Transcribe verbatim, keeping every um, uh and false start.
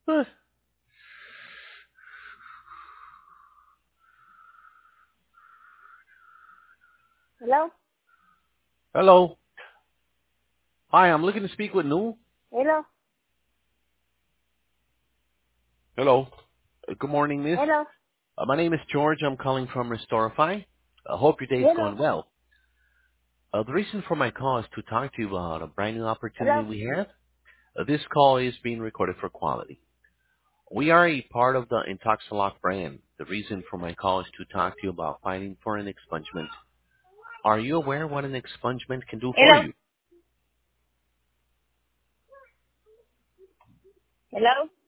Huh. Hello? Hello. Hi, I'm looking to speak with Nu. Hello? Hello. Uh, Good morning, miss. Hello? Uh, my name is George. I'm calling from Restorify. I hope your day's Hello? going well. Uh, the reason for my call is to talk to you about a brand new opportunity Hello? we have. Uh, this call is being recorded for quality. We are a part of the Intoxilock brand. The reason for my call is to talk to you about fighting for an expungement. Are you aware what an expungement can do for Hello? you? Hello?